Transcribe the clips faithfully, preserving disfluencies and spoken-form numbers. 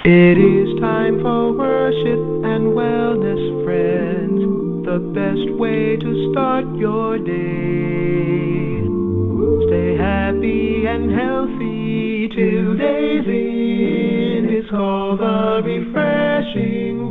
It is time for worship and wellness, friends. The best way to start your day. Stay happy and healthy till day's end. It's called the refreshing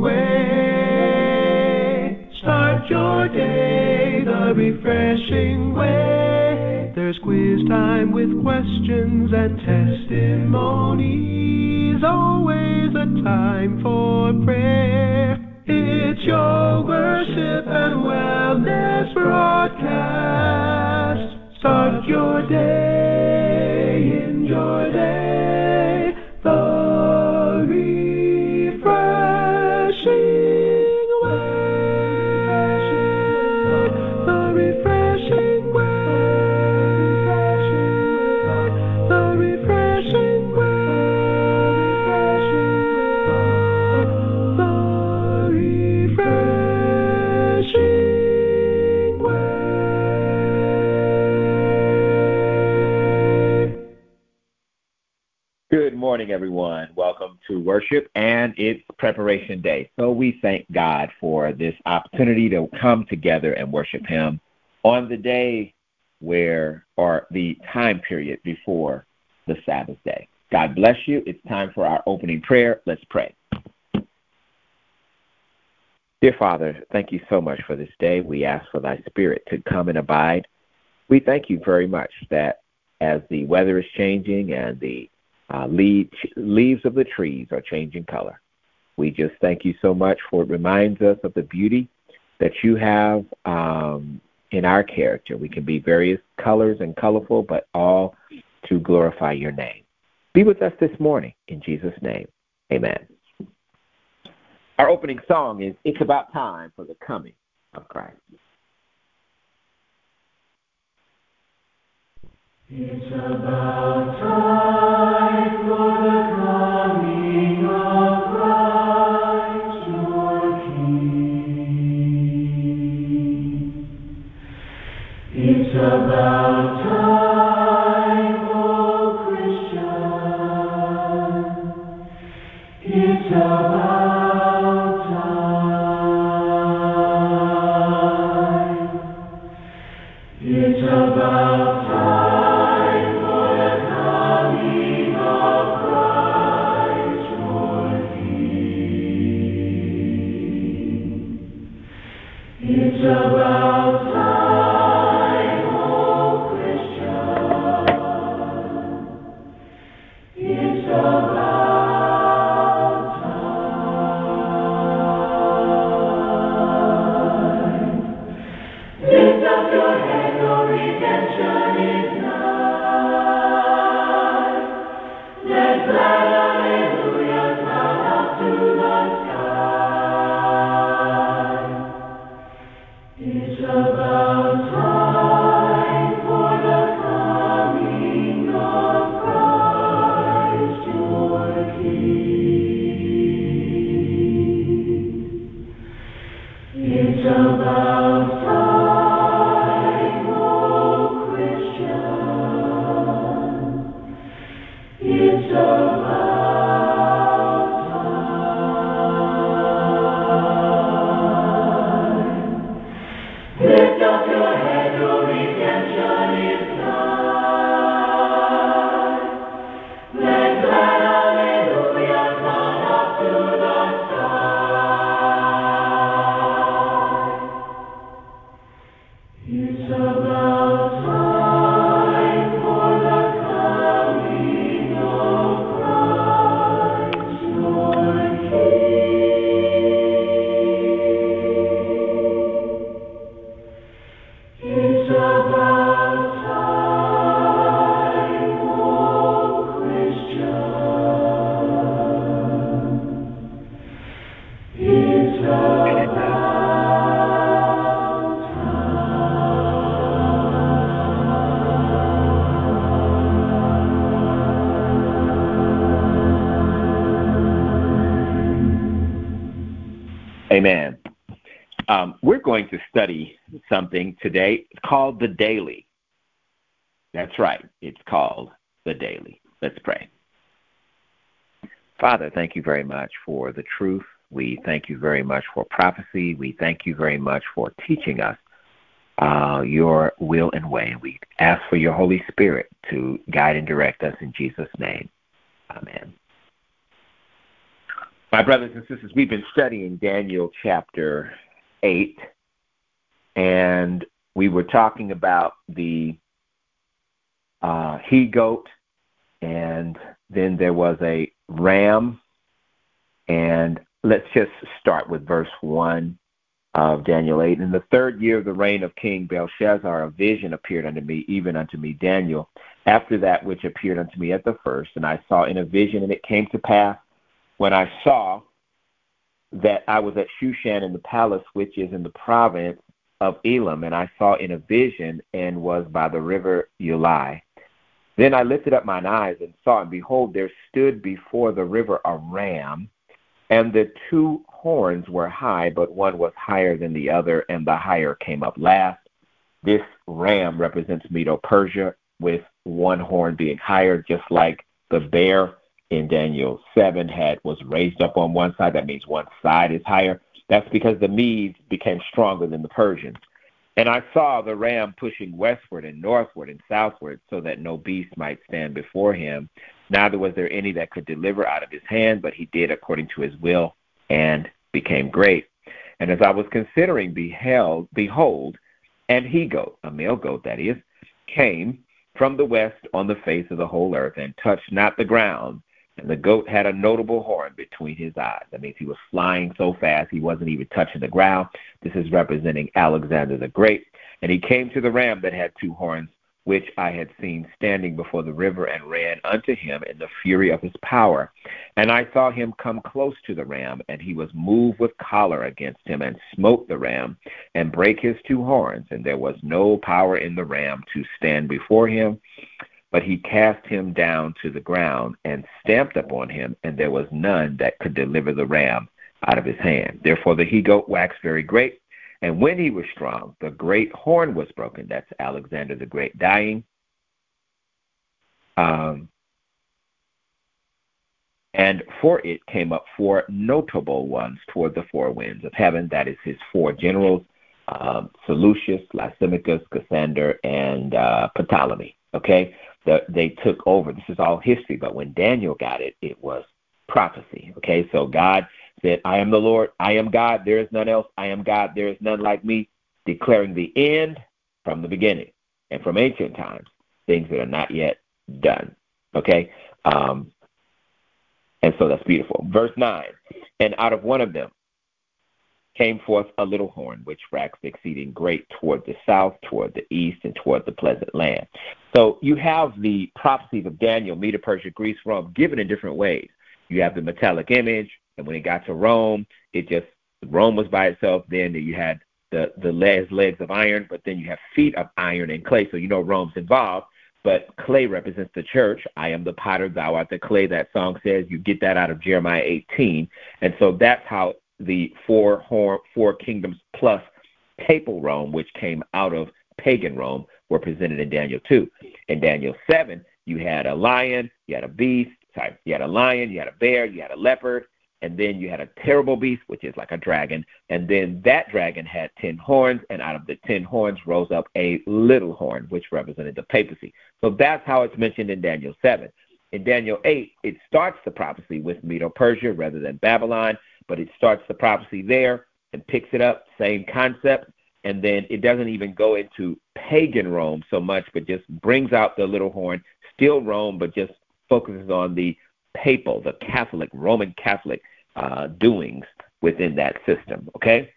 way. Start your day the refreshing way. There's quiz time with questions and testimonies. Always a time for prayer. It's your worship and wellness broadcast. Start your day in your day. The refreshing way. The refreshing way. The refreshing way. The refreshing way. Good morning, everyone. Welcome to worship, and it's preparation day. So we thank God for this opportunity to come together and worship Him on the day where, or the time period before the Sabbath day. God bless you. It's time for our opening prayer. Let's pray. Dear Father, thank you so much for this day. We ask for thy Spirit to come and abide. We thank you very much that as the weather is changing and the uh, leaves, leaves of the trees are changing color, we just thank you so much, for it reminds us of the beauty that you have um, in our character. We can be various colors and colorful, but all to glorify your name. Be with us this morning, in Jesus' name. Amen. Our opening song is It's About Time for the Coming of Christ. It's about time for the coming of Christ your King. It's about time, oh Christian. It's about time. It's about time for the coming of Christ your King. It's about time, oh Christian. It's about time. Lift up your head, your redemption is nigh. Let glad hallelujahs sound up to the sky. It's about time for the coming of Christ your King. It's about time, oh Christian. It's about time. Lift up your head, your redemption is nigh. Let glad hallelujahs sound up to the sky. It's about time for the coming of Christ your King. It's about time, oh Christian. It's about Amen. Um, we're going to study something today called the daily. That's right. It's called the daily. Let's pray. Father, thank you very much for the truth. We thank you very much for prophecy. We thank you very much for teaching us uh, your will and way. We ask for your Holy Spirit to guide and direct us in Jesus' name. Amen. My brothers and sisters, we've been studying Daniel chapter eight, and we were talking about the uh, he-goat, and then there was a ram. And let's just start with verse one of Daniel eight. In the third year of the reign of King Belshazzar, a vision appeared unto me, even unto me, Daniel, after that which appeared unto me at the first. And I saw in a vision, and it came to pass, when I saw that I was at Shushan in the palace, which is in the province of Elam, and I saw in a vision, and was by the river Ulai. Then I lifted up mine eyes and saw, and behold, there stood before the river a ram, and the two horns were high, but one was higher than the other, and the higher came up last. This ram represents Medo-Persia, with one horn being higher, just like the bear in Daniel seven had was raised up on one side. That means one side is higher. That's because the Medes became stronger than the Persians. And I saw the ram pushing westward and northward and southward, so that no beast might stand before him. Neither was there any that could deliver out of his hand, but he did according to his will and became great. And as I was considering, beheld, behold, an he-goat, a male goat that is, came from the west on the face of the whole earth, and touched not the ground. And the goat had a notable horn between his eyes. That means he was flying so fast he wasn't even touching the ground. This is representing Alexander the Great. And he came to the ram that had two horns, which I had seen standing before the river, and ran unto him in the fury of his power. And I saw him come close to the ram, and he was moved with choler against him, and smote the ram, and brake his two horns. And there was no power in the ram to stand before him, but he cast him down to the ground, and stamped upon him, and there was none that could deliver the ram out of his hand. Therefore the he-goat waxed very great, and when he was strong, the great horn was broken. That's Alexander the Great dying. Um, and for it came up four notable ones toward the four winds of heaven. That is his four generals, um, Seleucus, Lysimachus, Cassander, and uh, Ptolemy. Okay? The, they took over. This is all history, but when Daniel got it, it was prophecy. Okay, so God said, I am the Lord, I am God, there is none else, I am God, there is none like me, declaring the end from the beginning and from ancient times, things that are not yet done. Okay, um, and so that's beautiful. Verse nine, and out of one of them came forth a little horn, which waxed exceeding great toward the south, toward the east, and toward the pleasant land. So you have the prophecies of Daniel, Medo, Persia, Greece, Rome, given in different ways. You have the metallic image, and when it got to Rome, it just, Rome was by itself. Then you had the, the legs, legs of iron, but then you have feet of iron and clay. So you know Rome's involved, but clay represents the church. I am the potter, thou art the clay. That song says, you get that out of Jeremiah eighteen. And so that's how the four, four kingdoms plus papal Rome, which came out of pagan Rome, were presented in Daniel two. In Daniel seven, you had a lion, you had a beast, sorry, you had a lion, you had a bear, you had a leopard, and then you had a terrible beast, which is like a dragon, and then that dragon had ten horns, and out of the ten horns rose up a little horn, which represented the papacy. So that's how it's mentioned in Daniel seven. In Daniel eight, it starts the prophecy with Medo-Persia rather than Babylon, but it starts the prophecy there and picks it up, same concept, and then it doesn't even go into pagan Rome so much, but just brings out the little horn, still Rome, but just focuses on the papal, the Catholic, Roman Catholic uh, doings within that system, okay?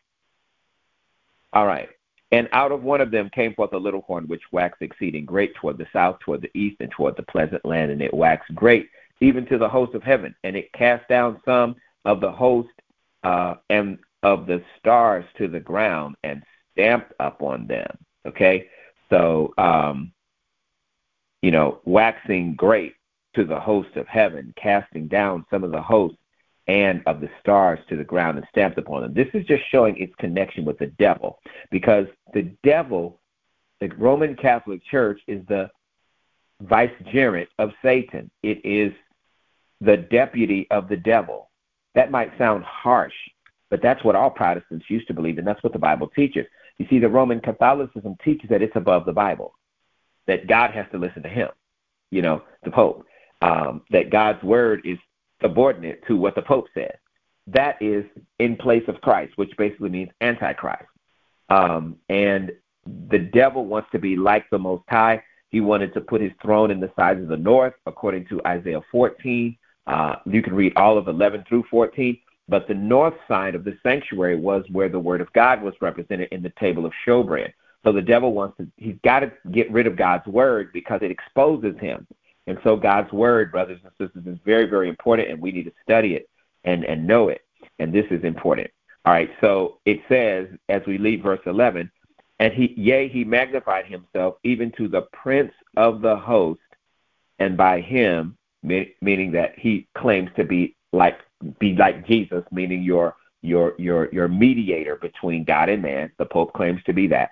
All right. And out of one of them came forth a little horn, which waxed exceeding great toward the south, toward the east, and toward the pleasant land, and it waxed great even to the host of heaven, and it cast down some of the host uh, and of the stars to the ground, and stamped upon them. Okay, so um, you know, waxing great to the host of heaven, casting down some of the hosts and of the stars to the ground, and stamped upon them. This is just showing its connection with the devil, because the devil, the Roman Catholic Church, is the vicegerent of Satan. It is the deputy of the devil. That might sound harsh, but that's what all Protestants used to believe, and that's what the Bible teaches. You see, the Roman Catholicism teaches that it's above the Bible, that God has to listen to him, you know, the Pope, um, that God's word is subordinate to what the Pope says. That is in place of Christ, which basically means Antichrist. Um, and the devil wants to be like the Most High. He wanted to put his throne in the sides of the north, according to Isaiah fourteen. Uh, you can read all of eleven through fourteen. But the north side of the sanctuary was where the word of God was represented in the table of showbread. So the devil wants to, he's got to get rid of God's word because it exposes him. And so God's word, brothers and sisters, is very, very important, and we need to study it and, and know it. And this is important. All right, so it says, as we leave verse eleven, and he, yea, he magnified himself even to the prince of the host, and by him, meaning that he claims to be like be like Jesus, meaning your your your your mediator between God and man. The Pope claims to be that.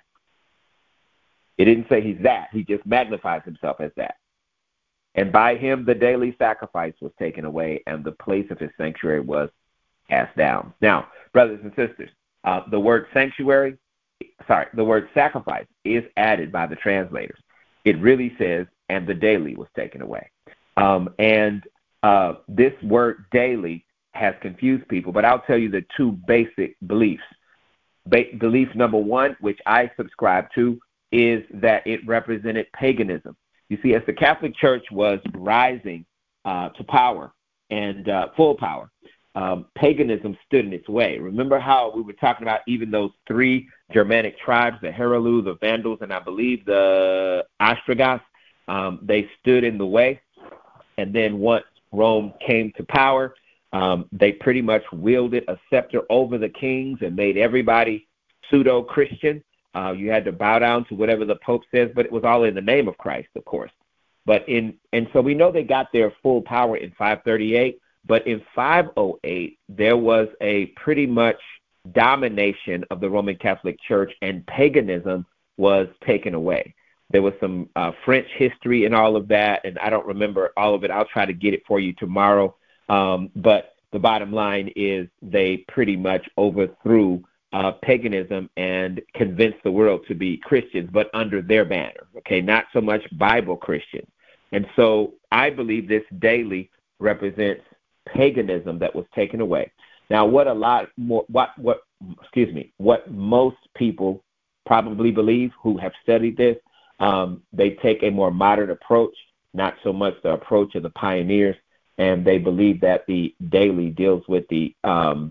It didn't say he's that. He just magnifies himself as that. And by him the daily sacrifice was taken away, and the place of his sanctuary was cast down. Now, brothers and sisters, uh, the word sanctuary, sorry, the word sacrifice is added by the translators. It really says, and the daily was taken away. Um, and uh, this word daily has confused people, but I'll tell you the two basic beliefs. Ba- belief number one, which I subscribe to, is that it represented paganism. You see, as the Catholic Church was rising uh, to power and uh, full power, um, paganism stood in its way. Remember how we were talking about even those three Germanic tribes, the Heruli, the Vandals, and I believe the Ostrogoths, um, they stood in the way. And then once Rome came to power, um, they pretty much wielded a scepter over the kings and made everybody pseudo-Christian. Uh, you had to bow down to whatever the Pope says, but it was all in the name of Christ, of course. But in and so we know they got their full power in five thirty-eight, but in five oh eight, there was a pretty much domination of the Roman Catholic Church, and paganism was taken away. There was some uh, French history and all of that, and I don't remember all of it. I'll try to get it for you tomorrow. Um, but the bottom line is they pretty much overthrew uh, paganism and convinced the world to be Christians, but under their banner, okay, not so much Bible Christians. And so I believe this daily represents paganism that was taken away. Now, what a lot more, what, what, excuse me, what most people probably believe who have studied this, Um, they take a more modern approach, not so much the approach of the pioneers, and they believe that the daily deals with the um,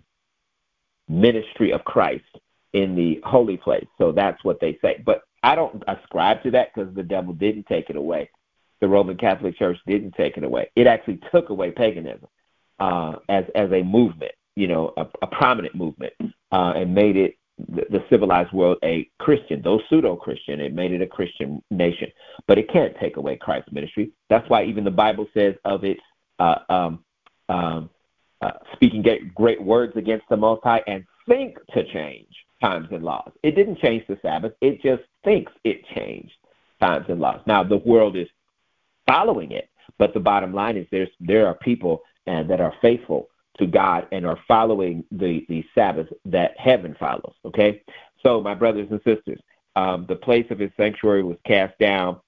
ministry of Christ in the holy place. So that's what they say. But I don't ascribe to that because the devil didn't take it away. The Roman Catholic Church didn't take it away. It actually took away paganism uh, as as a movement, you know, a, a prominent movement, uh, and made it the, the civilized world a Christian, though pseudo-Christian. It made it a Christian nation. But it can't take away Christ's ministry. That's why even the Bible says of its uh, um, um, uh, speaking great words against the Most High and think to change times and laws. It didn't change the Sabbath. It just thinks it changed times and laws. Now, the world is following it, but the bottom line is there's there are people and that are faithful to God and are following the, the Sabbath that heaven follows, okay? So, my brothers and sisters, um, the place of his sanctuary was cast down.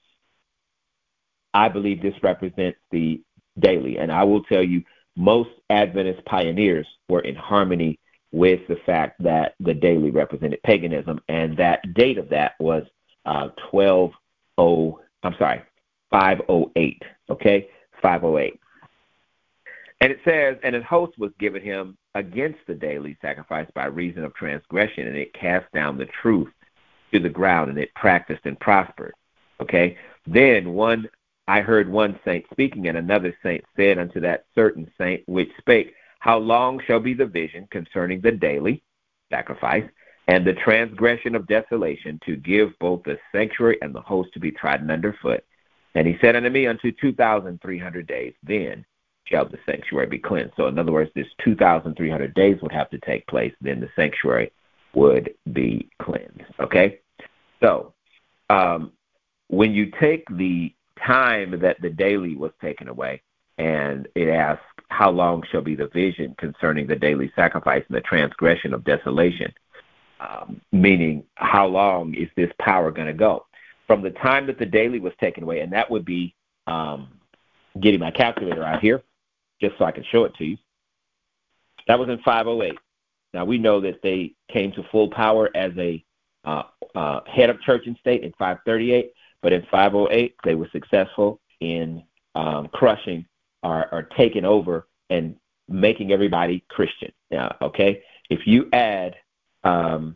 I believe this represents the daily, and I will tell you, most Adventist pioneers were in harmony with the fact that the daily represented paganism, and that date of that was uh, twelve oh, I'm sorry, five oh eight, okay, five oh eight. And it says, and an host was given him against the daily sacrifice by reason of transgression, and it cast down the truth to the ground, and it practiced and prospered. Okay? Then one, I heard one saint speaking, and another saint said unto that certain saint which spake, how long shall be the vision concerning the daily sacrifice and the transgression of desolation, to give both the sanctuary and the host to be trodden under foot? And he said unto me, unto two thousand three hundred days, then shall the sanctuary be cleansed. So in other words, this two thousand three hundred days would have to take place, then the sanctuary would be cleansed. Okay? So um, when you take the time that the daily was taken away, and it asks, how long shall be the vision concerning the daily sacrifice and the transgression of desolation? Um, meaning, how long is this power going to go? From the time that the daily was taken away, and that would be um, getting my calculator out here, just so I can show it to you. That was in five oh eight. Now, we know that they came to full power as a uh, uh, head of church and state in five thirty-eight, but in five oh eight, they were successful in um, crushing or, or taking over and making everybody Christian. Now, okay, if you add, um,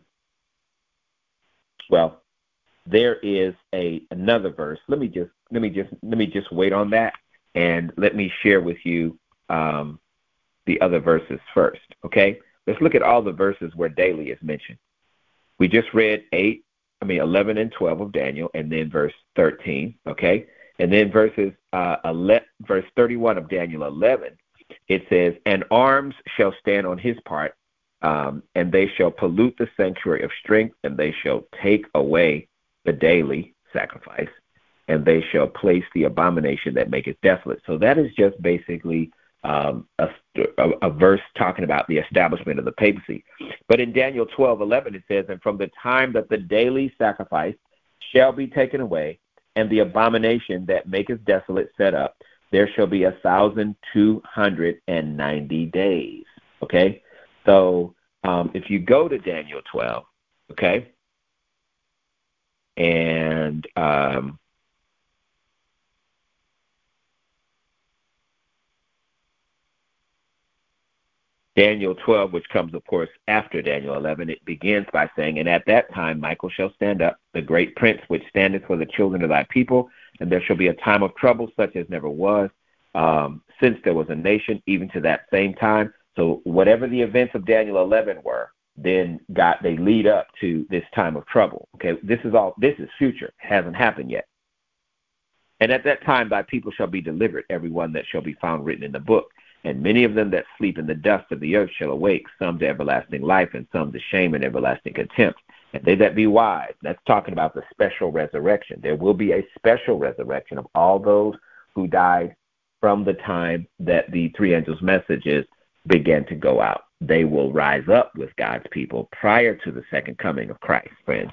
well, there is a another verse. Let me just let me just let me just wait on that, and let me share with you um, the other verses first. Okay, let's look at all the verses where daily is mentioned. We just read eight, I mean eleven and twelve of Daniel, and then verse thirteen. Okay, and then verses uh, eleven, verse thirty-one of Daniel eleven. It says, "And arms shall stand on his part, um, and they shall pollute the sanctuary of strength, and they shall take away the daily sacrifice, and they shall place the abomination that maketh desolate." So that is just basically um, a, a, a verse talking about the establishment of the papacy. But in Daniel twelve eleven it says, "And from the time that the daily sacrifice shall be taken away, and the abomination that maketh desolate set up, there shall be a thousand two hundred and ninety days." Okay, so um, if you go to Daniel twelve, okay, and um, Daniel twelve, which comes, of course, after Daniel eleven, it begins by saying, "And at that time Michael shall stand up, the great prince which standeth for the children of thy people, and there shall be a time of trouble such as never was, um, since there was a nation, even to that same time." So whatever the events of Daniel eleven were, then God, they lead up to this time of trouble. Okay, this is all, this is future, hasn't happened yet. "And at that time thy people shall be delivered, every one that shall be found written in the book. And many of them that sleep in the dust of the earth shall awake, some to everlasting life, and some to shame and everlasting contempt. And they that be wise," that's talking about the special resurrection. There will be a special resurrection of all those who died from the time that the three angels' messages began to go out. They will rise up with God's people prior to the second coming of Christ, friends.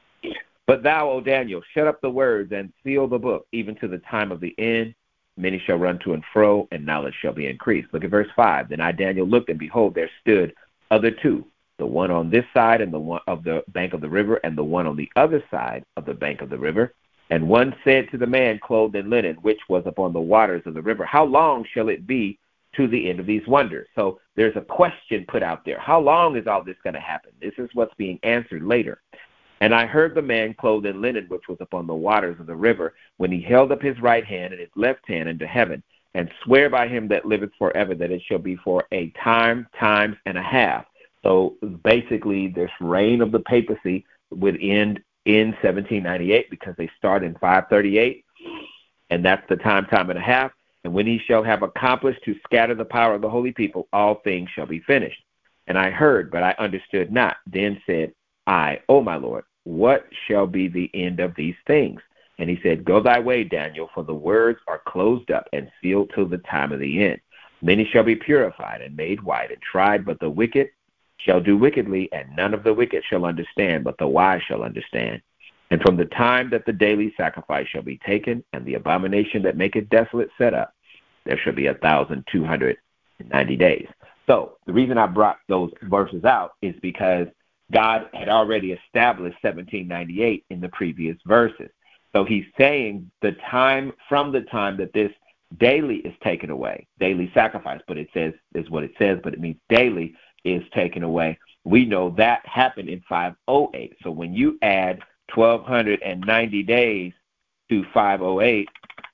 "But thou, O Daniel, shut up the words and seal the book, even to the time of the end. Many shall run to and fro, and knowledge shall be increased." Look at verse five. "Then I, Daniel, looked, and behold, there stood other two, the one on this side and the one of the bank of the river, and the one on the other side of the bank of the river. And one said to the man clothed in linen, which was upon the waters of the river, How long shall it be to the end of these wonders?" So there's a question put out there. How long is all this going to happen? This is what's being answered later. "And I heard the man clothed in linen, which was upon the waters of the river, when he held up his right hand and his left hand unto heaven, and swear by him that liveth forever, that it shall be for a time, times, and a half." So basically, this reign of the papacy would end in seventeen ninety-eight, because they start in five thirty-eight, and that's the time, time, and a half. "And when he shall have accomplished to scatter the power of the holy people, all things shall be finished. And I heard, but I understood not. Then said I, O my Lord, what shall be the end of these things? And he said, Go thy way, Daniel, for the words are closed up and sealed till the time of the end. Many shall be purified and made white and tried, but the wicked shall do wickedly, and none of the wicked shall understand, but the wise shall understand. And from the time that the daily sacrifice shall be taken, and the abomination that maketh desolate set up, there shall be a thousand two hundred and ninety days. So the reason I brought those verses out is because God had already established seventeen ninety-eight in the previous verses. So he's saying the time from the time that this daily is taken away, daily sacrifice, but it says is what it says, but it means daily is taken away. We know that happened in five oh eight. So when you add twelve ninety days to five oh eight,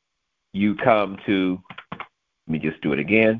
you come to, let me just do it again,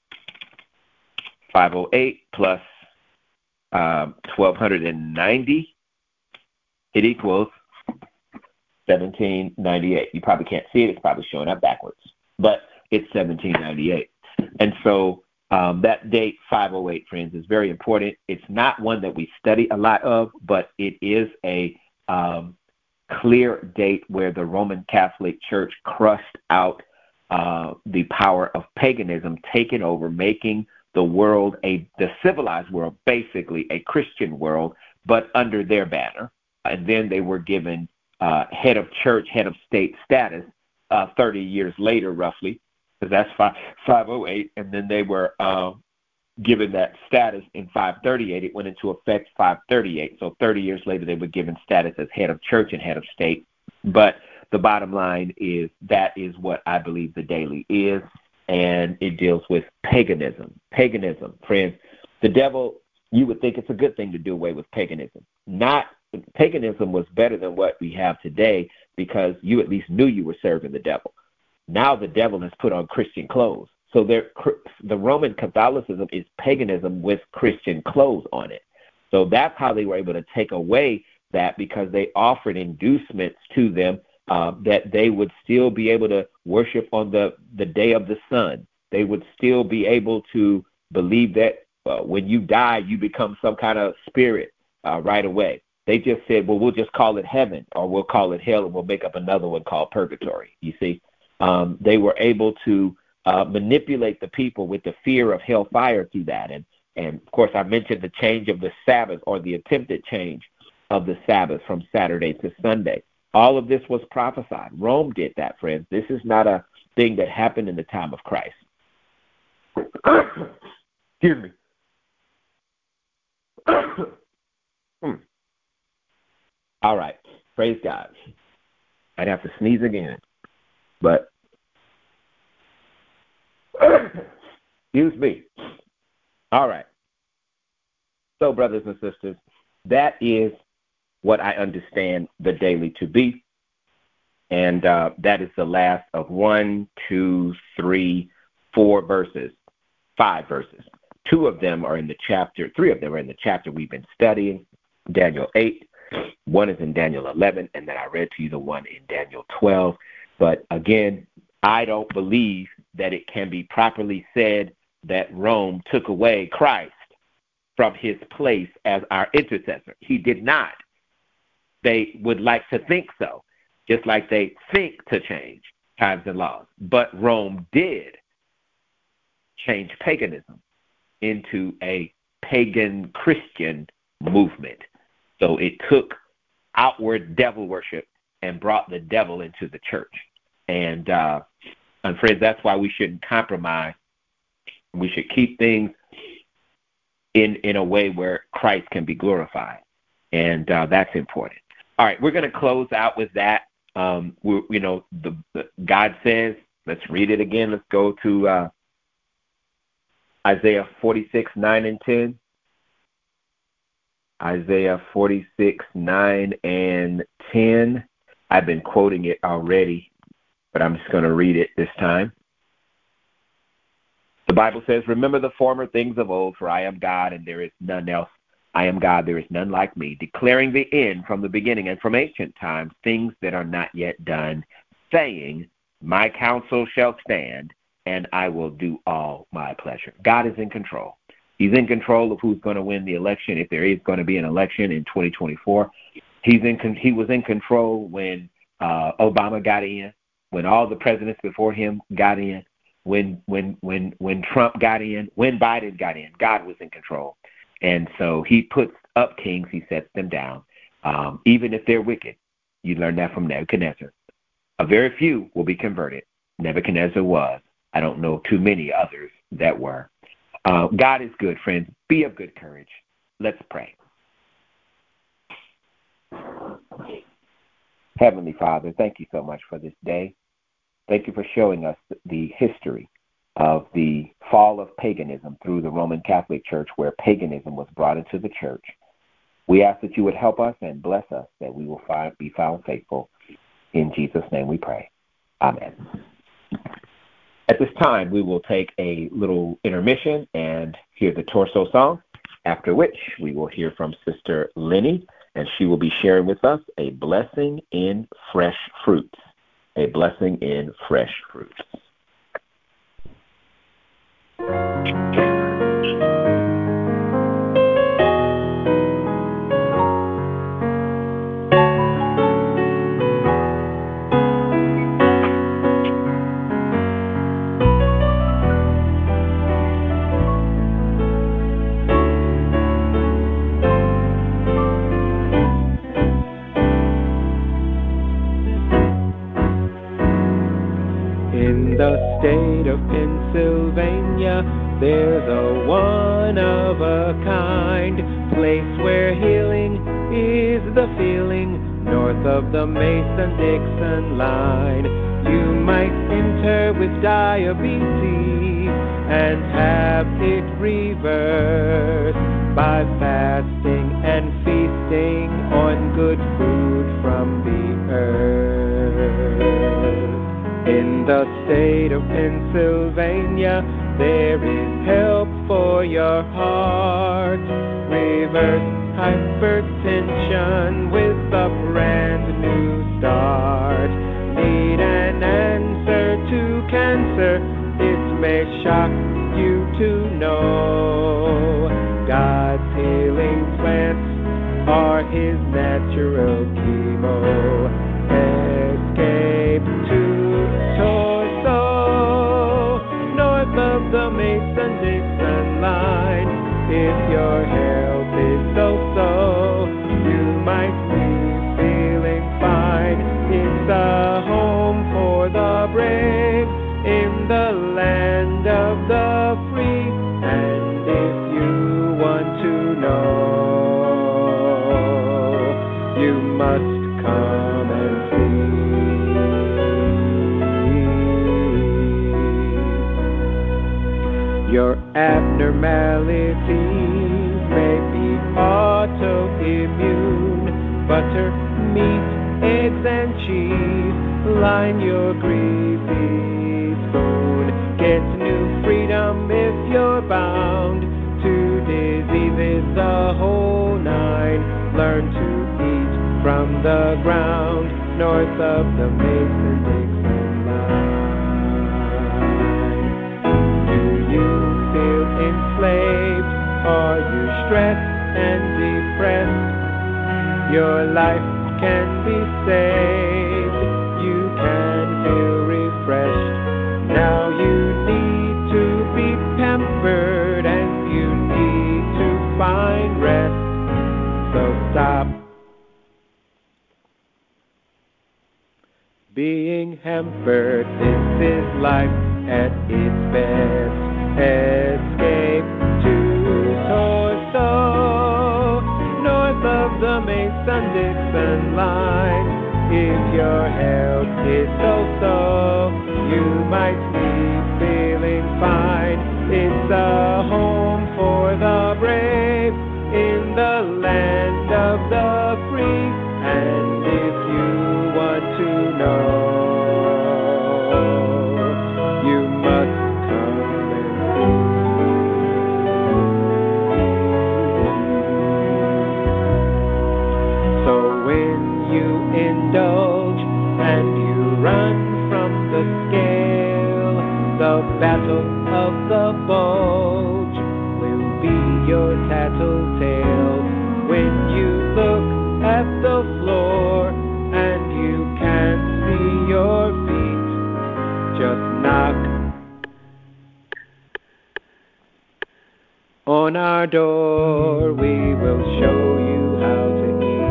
five oh eight plus um, twelve ninety, it equals seventeen ninety-eight. You probably can't see it. It's probably showing up backwards, but it's seventeen ninety-eight. And so um, that date, five oh eight, friends, is very important. It's not one that we study a lot of, but it is a um, clear date where the Roman Catholic Church crushed out uh, the power of paganism taking over, making the world, a the civilized world, basically a Christian world, but under their banner. And then they were given uh, head of church, head of state status uh, thirty years later, roughly, because that's five oh eight. And then they were uh, given that status in five thirty-eight. It went into effect five thirty-eight. So thirty years later, they were given status as head of church and head of state. But the bottom line is that is what I believe the daily is, and it deals with paganism. Paganism, friends. The devil, you would think it's a good thing to do away with paganism. Not paganism was better than what we have today because you at least knew you were serving the devil. Now the devil has put on Christian clothes. So there, the Roman Catholicism is paganism with Christian clothes on it. So that's how they were able to take away that, because they offered inducements to them uh, that they would still be able to worship on the, the day of the sun. They would still be able to believe that uh, when you die, you become some kind of spirit uh, right away. They just said, well, we'll just call it heaven, or we'll call it hell, and we'll make up another one called purgatory. You see, um, they were able to uh, manipulate the people with the fear of hellfire through that. And, and, of course, I mentioned the change of the Sabbath, or the attempted change of the Sabbath from Saturday to Sunday. All of this was prophesied. Rome did that, friends. This is not a thing that happened in the time of Christ. Excuse me. hmm. All right. Praise God. I'd have to sneeze again. But, excuse me. All right. So, brothers and sisters, that is what I understand the daily to be. And uh, that is the last of one, two, three, four verses, five verses. Two of them are in the chapter, three of them are in the chapter we've been studying, Daniel eight. One is in Daniel eleven, and then I read to you the one in Daniel twelve. But again, I don't believe that it can be properly said that Rome took away Christ from his place as our intercessor. He did not. They would like to think so, just like they think to change times and laws. But Rome did change paganism into a pagan Christian movement. So it took outward devil worship and brought the devil into the church. And, uh, and friends, that's why we shouldn't compromise. We should keep things in, in a way where Christ can be glorified. And uh, that's important. All right, we're going to close out with that. Um, we're, you know, the, the God says, let's read it again. Let's go to uh, Isaiah forty-six, nine and ten. Isaiah forty-six, nine and ten. I've been quoting it already, but I'm just going to read it this time. The Bible says, remember the former things of old, for I am God and there is none else. I am God, there is none like me, declaring the end from the beginning and from ancient times, things that are not yet done, saying, my counsel shall stand, and I will do all my pleasure. God is in control. He's in control of who's going to win the election, if there is going to be an election in twenty twenty-four. He's in. He was in control when uh, Obama got in, when all the presidents before him got in, when when when when Trump got in, when Biden got in. God was in control. And so he puts up kings, he sets them down, um, even if they're wicked. You learn that from Nebuchadnezzar. A very few will be converted. Nebuchadnezzar was. I don't know too many others that were. Uh, God is good, friends. Be of good courage. Let's pray. Heavenly Father, thank you so much for this day. Thank you for showing us the history of the fall of paganism through the Roman Catholic Church, where paganism was brought into the church. We ask that you would help us and bless us, that we will find, be found faithful. In Jesus' name we pray. Amen. At this time, we will take a little intermission and hear the torso song, after which we will hear from Sister Lenny, and she will be sharing with us a blessing in fresh fruits. A blessing in fresh fruits. the state of Pennsylvania, there's a one-of-a-kind place where healing is the feeling, north of the Mason-Dixon line. You might enter with diabetes and have it reversed by fasting and feasting on good food from the earth. In the state of Pennsylvania, there is help for your heart. Reverse hypertension with a brand new start. Need an answer to cancer? It may shock you to know God's healing plants are His natural chemo. Escape to Torso, north of the Mason-Dixon line. If your health is so-so, you might be feeling fine. It's a home for the brave in the land of the free. And if you want to know, you must come and see. Your abnormalities may be autoimmune. Butter, meat, eggs, and cheese line your greasy spoon. Get new freedom if you're bound to diseases, the whole nine. Learn to eat from the ground, north of the Mason-Dixon line. Do you feel enslaved? Are you stressed and depressed? Your life can be saved. You can feel refreshed. Now you need to be pampered and you need to find rest. So stop being hampered. This is life at its best. Escape to Torso, north of the Mason-Dixon line. If your health is so-so, you might be feeling fine. It's a home for the brave in the land of the free. And if you want to know, you must come and see. So when you indulge and you run from the scale, the battle of the bulge will be your tattletale. When you look at the floor and you can't see your feet, just knock on our door. We will show you how to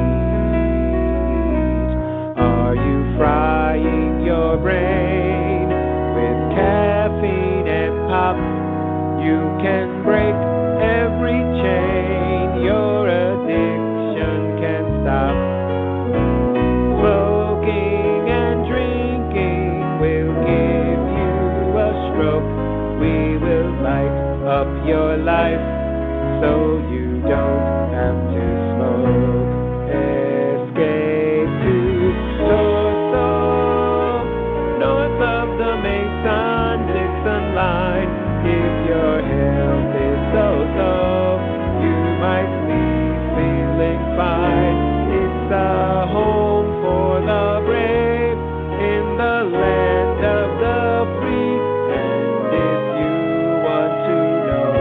eat. Are you frying your brain with caffeine and pop? You can break every chain. Your addiction can stop. Smoking and drinking will give you a stroke. We will light up your life so you don't have to smoke. Escape to Torso, north of the Mason-Dixon line. If your health is so-so, you might be feeling fine. It's a home for the brave in the land of the free. And if you want to know,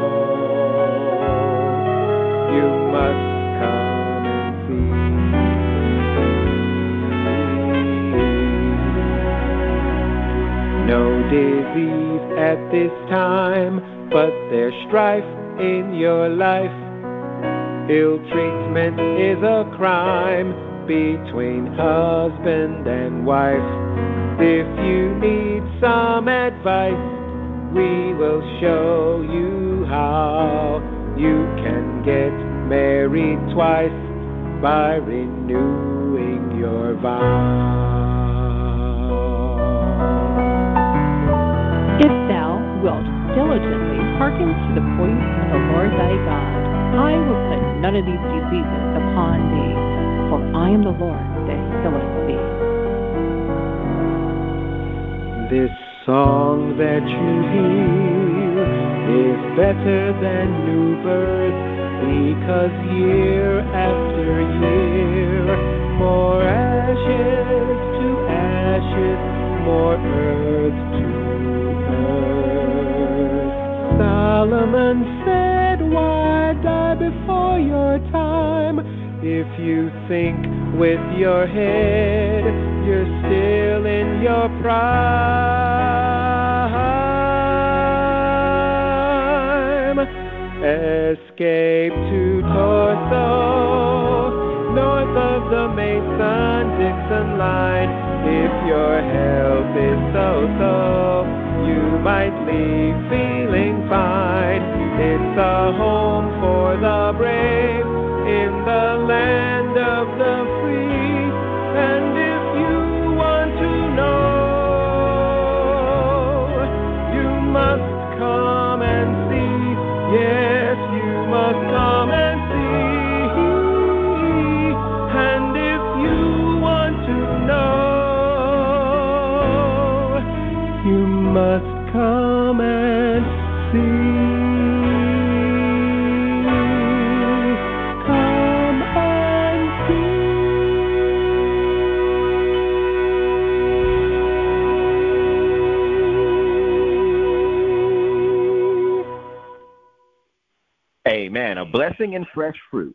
you must come and see. No disease at this time, but there's strife in your life. Ill treatment is a crime between husband and wife. If you need some advice, we will show you how you can get married twice by renewing your vow. If thou wilt diligently hearken to the voice of the Lord thy God, I will put none of these diseases upon thee, for I am the Lord that healeth thee. This song that you hear is better than new birth, because year after year, more ashes to ashes, more earth to earth. Solomon said, why die before your time? If you think with your head, you're still in your prime. Escape to Torso, north of the Mason-Dixon line. If your health is so-so, you might leave feeling fine. It's a home for the brave in the land of the free. And if you want to know, you must come and see. Yes, you must come and see. And if you want to know, you must come and see. Come and see. Amen. A blessing in fresh fruit.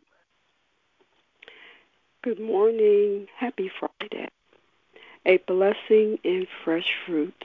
Good morning. Happy Friday. A blessing in fresh fruits.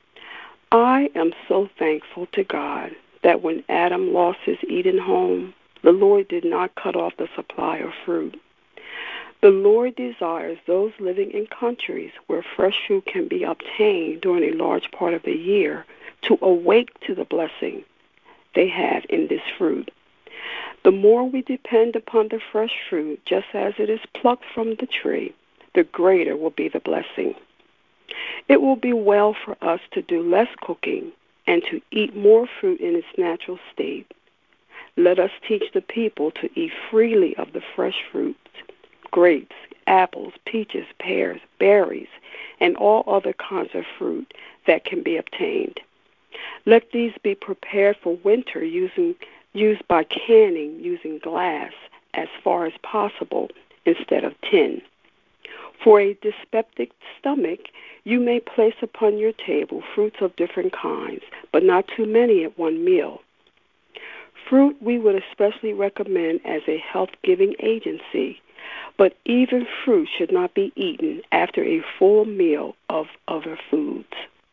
I am so thankful to God that when Adam lost his Eden home, the Lord did not cut off the supply of fruit. The Lord desires those living in countries where fresh fruit can be obtained during a large part of the year to awake to the blessing they have in this fruit. The more we depend upon the fresh fruit, just as it is plucked from the tree, the greater will be the blessing. It will be well for us to do less cooking and to eat more fruit in its natural state. Let us teach the people to eat freely of the fresh fruits, grapes, apples, peaches, pears, berries, and all other kinds of fruit that can be obtained. Let these be prepared for winter using used by canning using glass as far as possible instead of tin. For a dyspeptic stomach, you may place upon your table fruits of different kinds, but not too many at one meal. Fruit we would especially recommend as a health-giving agency, but even fruit should not be eaten after a full meal of other foods.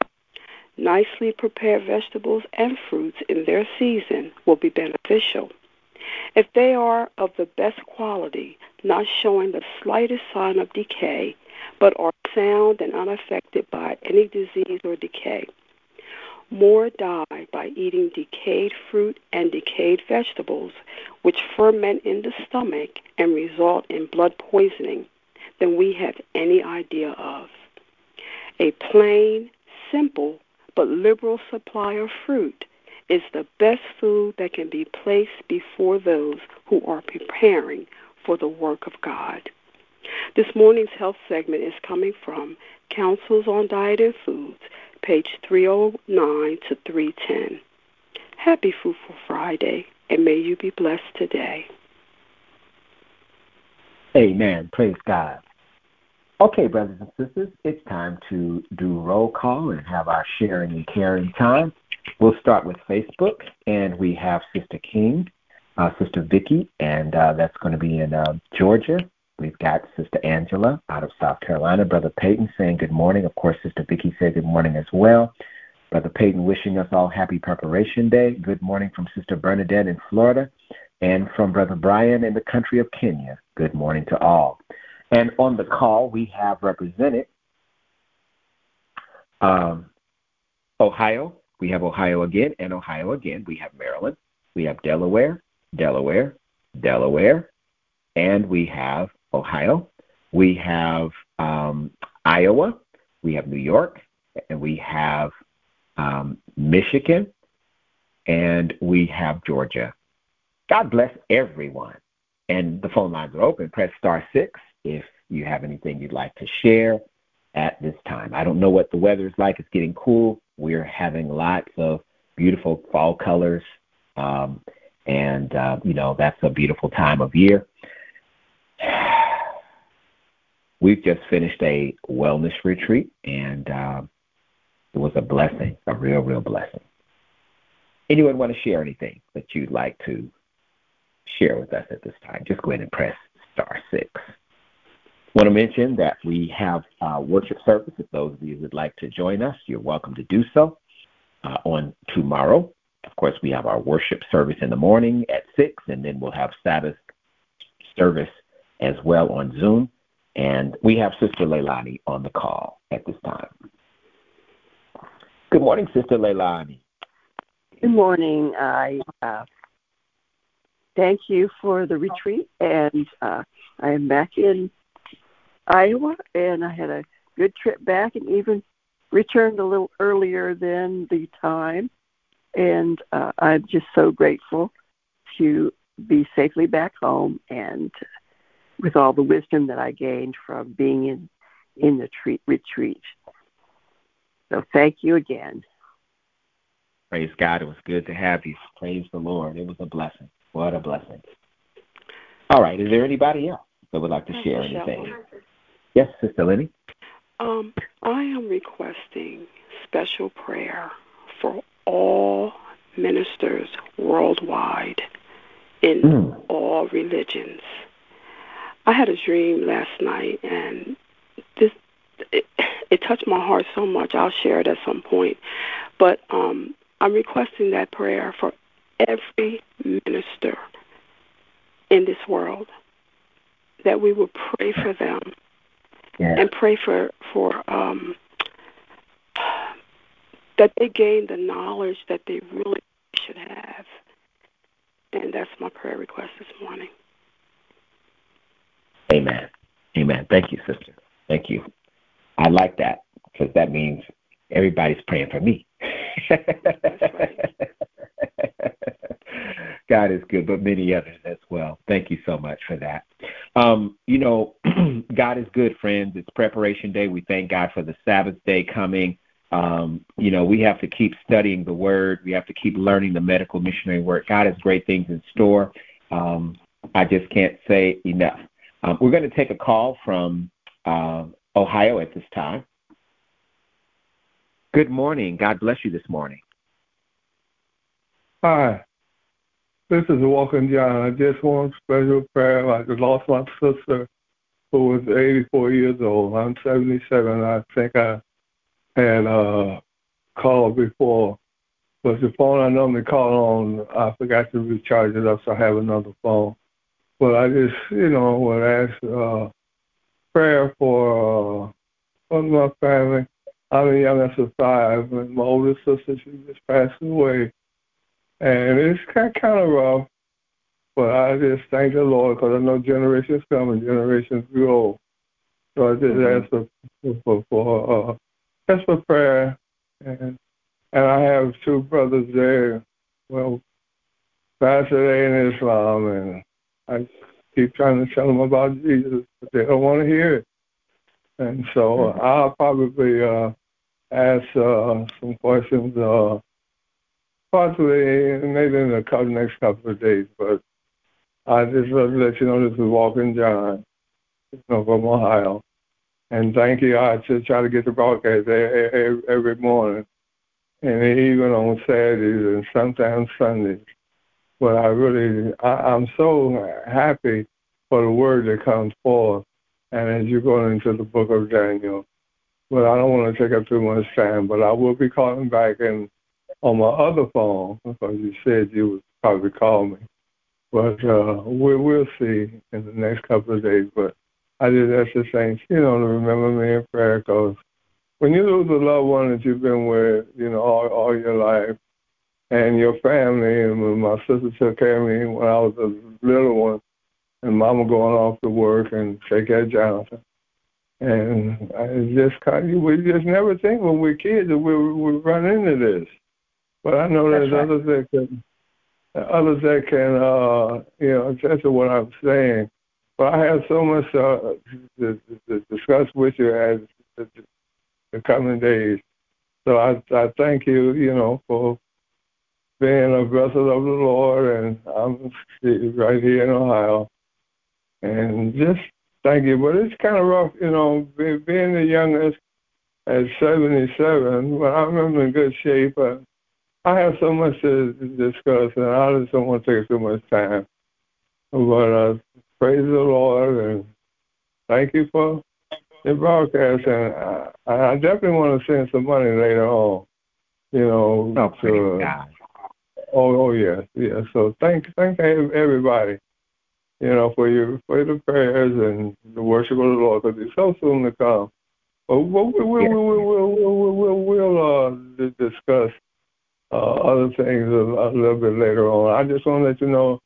Nicely prepared vegetables and fruits in their season will be beneficial. If they are of the best quality, not showing the slightest sign of decay, but are sound and unaffected by any disease or decay. More die by eating decayed fruit and decayed vegetables, which ferment in the stomach and result in blood poisoning, than we have any idea of. A plain, simple, but liberal supply of fruit is the best food that can be placed before those who are preparing for the work of God. This morning's health segment is coming from Counsels on Diet and Foods, page three oh nine to three ten. Happy Fruitful Friday, and may you be blessed today. Amen. Praise God. Okay, brothers and sisters, it's time to do roll call and have our sharing and caring time. We'll start with Facebook, and we have Sister King, uh, Sister Vicky, and uh, that's going to be in uh, Georgia. We've got Sister Angela out of South Carolina. Brother Peyton saying good morning. Of course, Sister Vicky said good morning as well. Brother Peyton wishing us all happy Preparation Day. Good morning from Sister Bernadette in Florida, and from Brother Brian in the country of Kenya. Good morning to all. And on the call, we have represented Um, Ohio, we have Ohio again, and Ohio again. We have Maryland. We have Delaware, Delaware, Delaware, and we have Ohio. We have um, Iowa. We have New York, and we have um, Michigan, and we have Georgia. God bless everyone. And the phone lines are open. Press star six if you have anything you'd like to share at this time. I don't know what the weather is like. It's getting cool. We're having lots of beautiful fall colors, um, and, uh, you know, that's a beautiful time of year. We've just finished a wellness retreat, and uh, it was a blessing, a real, real blessing. Anyone want to share anything that you'd like to share with us at this time? Just go ahead and press star six. Want to mention that we have uh, worship service. If those of you would like to join us, you're welcome to do so uh, on tomorrow. Of course, we have our worship service in the morning at six, and then we'll have Sabbath service as well on Zoom. And we have Sister Leilani on the call at this time. Good morning, Sister Leilani. Good morning. I uh, thank you for the retreat, and uh, I am back in Iowa, and I had a good trip back and even returned a little earlier than the time. And uh, I'm just so grateful to be safely back home and with all the wisdom that I gained from being in, in the treat, retreat. So thank you again. Praise God. It was good to have you. Praise the Lord. It was a blessing. What a blessing. All right. Is there anybody else that would like to share anything? Yes, Sister Lenny. Um, I am requesting special prayer for all ministers worldwide in mm. all religions. I had a dream last night, and this it, it touched my heart so much. I'll share it at some point. But um, I'm requesting that prayer for every minister in this world, that we will pray for them yeah. and pray for, for um, that they gain the knowledge that they really should have. And that's my prayer request this morning. Amen. Amen. Thank you, sister. Thank you. I like that, because that means everybody's praying for me. That's right. God is good, but many others as well. Thank you so much for that. Um, you know, God is good, friends. It's preparation day. We thank God for the Sabbath day coming. Um, you know, we have to keep studying the Word. We have to keep learning the medical missionary work. God has great things in store. Um, I just can't say enough. Um, we're going to take a call from uh, Ohio at this time. Good morning. God bless you this morning. Hi. This is Walking John. I just want special prayer. I lost my sister who was eighty-four years old. I'm seventy-seven. I think I had uh, called before. But the phone I normally call on, I forgot to recharge it up, so I have another phone. But I just, you know, would ask uh, prayer for, uh, for my family. I'm the youngest of five, and my older sister, she just passed away. And it's kind kind of rough, but I just thank the Lord, because I know generations come and generations grow. So I just mm-hmm. ask for, for, for, uh, just for prayer. And, and I have two brothers there, well, Pastor in Islam, and I keep trying to tell them about Jesus, but they don't want to hear it. And so mm-hmm. I'll probably uh, ask uh, some questions, uh, possibly maybe in the couple, next couple of days. But I just want to let you know this is Walking John, you know, from Ohio. And thank you. I just try to get the broadcast every, every morning, and even on Saturdays and sometimes Sundays. But I really, I, I'm so happy for the word that comes forth, and as you're going into the book of Daniel. But I don't want to take up too much time, but I will be calling back and on my other phone, because you said you would probably call me. But uh, we, we'll see in the next couple of days. But I just ask the saints, you know, to remember me in prayer, because when you lose a loved one that you've been with, you know, all, all your life, and your family, and when my sister took care of me when I was a little one, and Mama going off to work and take care of Jonathan. And I just kind of, we just never think when we're kids that we we run into this. But I know there's right. others that can, others that can, uh, you know, attest to what I'm saying. But I have so much uh, to, to discuss with you as the, the coming days. So I, I thank you, you know, for being a vessel of the Lord, and I'm right here in Ohio. And just thank you. But it's kind of rough, you know, being the youngest at seventy-seven, but I'm in good shape. But I have so much to discuss, and I just don't want to take too much time. But uh, praise the Lord, and thank you for the broadcast. And I, I definitely want to send some money later on, you know. Oh, to, uh, oh, oh, yes, yes. So thank, thank everybody, you know, for your for the prayers and the worship of the Lord, because it's so soon to come. But we'll we'll we'll we'll we'll, we'll, we'll, we'll uh, discuss uh, other things a, a little bit later on. I just want to let you know,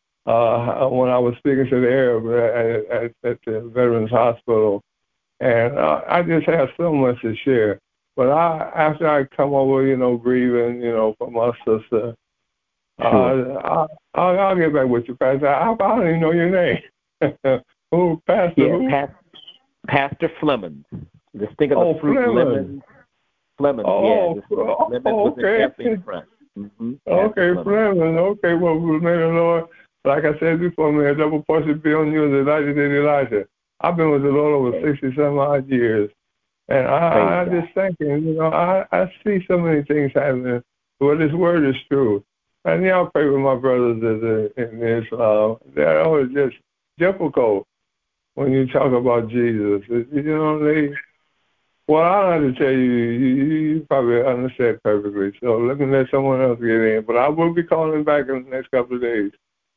uh, when I was speaking to the Arab at, at, at the Veterans Hospital, and uh, I just have so much to share. But I, after I come over, you know, grieving, you know, for my sister, sure. uh, I, I'll, I'll get back with you, Pastor. I, I don't even know your name. Who, Pastor? Yeah, who? Pastor, Pastor Flemons. Just think of oh, the fruit Flemons. lemons. Flemons, oh, yeah. Just oh, lemons oh, with okay. an F in front. Mm-hmm. Okay, Flemons. Okay, well, may the Lord, like I said before, may a double portion be on you as Elijah did Elijah. I've been with the Lord over okay. sixty some odd years. And I, I just thinking, you know, I, I see so many things happening. Well, this word is true. And y'all pray with my brothers in Islam. They're always just difficult when you talk about Jesus. You know, they, well, I don't have to tell you, you, you probably understand perfectly. So let me let someone else get in. But I will be calling back in the next couple of days.